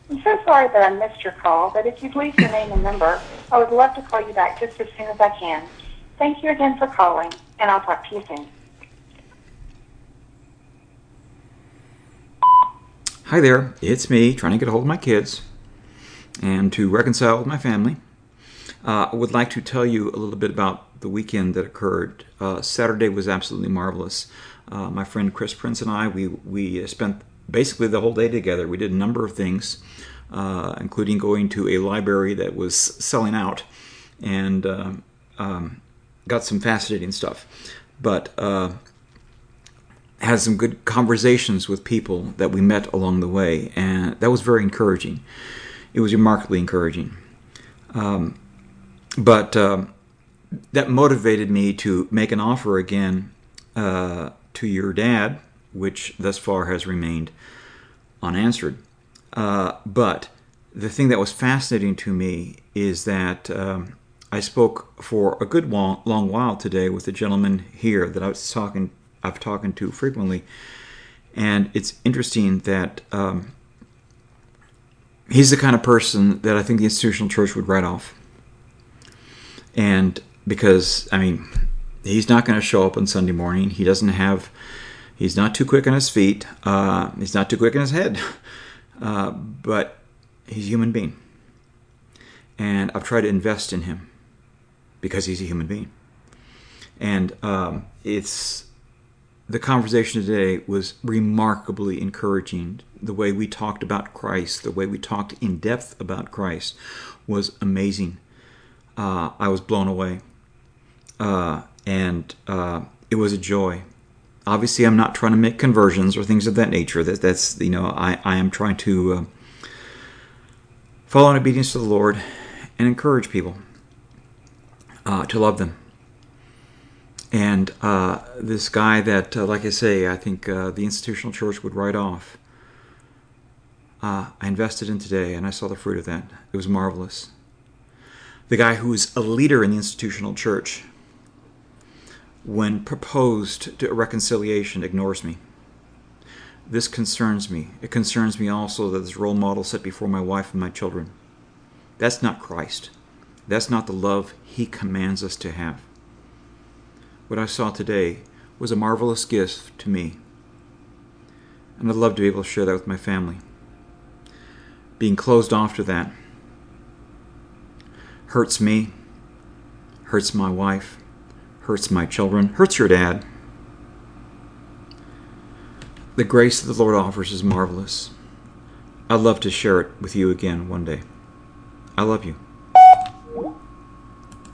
I'm so sorry that I missed your call, but if you'd leave your name and number, I would love to call you back just as soon as I can. Thank you again for calling, and I'll talk to you soon. Hi there, it's me trying to get a hold of my kids and to reconcile with my family. I would like to tell you a little bit about the weekend that occurred. Saturday was absolutely marvelous. My friend Chris Prince and I, we spent basically the whole day together. We did a number of things, including going to a library that was selling out and got some fascinating stuff. But had some good conversations with people that we met along the way, and that was very encouraging. It was remarkably encouraging. But that motivated me to make an offer again to your dad, which thus far has remained unanswered. But the thing that was fascinating to me is that I spoke for a good long while today with a gentleman here that I've talked to frequently, and it's interesting that he's the kind of person that I think the institutional church would write off. And because, I mean, he's not going to show up on Sunday morning. He's not too quick on his feet. He's not too quick in his head. But he's a human being. And I've tried to invest in him because he's a human being. And the conversation today was remarkably encouraging. The way we talked about Christ, the way we talked in depth about Christ was amazing. I was blown away. And it was a joy. Obviously, I'm not trying to make conversions or things of that nature. That's I am trying to follow in obedience to the Lord and encourage people to love them. And this guy that, like I say, I think the institutional church would write off, I invested in today, and I saw the fruit of that. It was marvelous. The guy who's a leader in the institutional church, when proposed to a reconciliation, ignores me. This concerns me. It concerns me also that this role model set before my wife and my children. That's not Christ. That's not the love he commands us to have. What I saw today was a marvelous gift to me. And I'd love to be able to share that with my family. Being closed off to that hurts me, hurts my wife, hurts my children, hurts your dad. The grace that the Lord offers is marvelous. I'd love to share it with you again one day. I love you.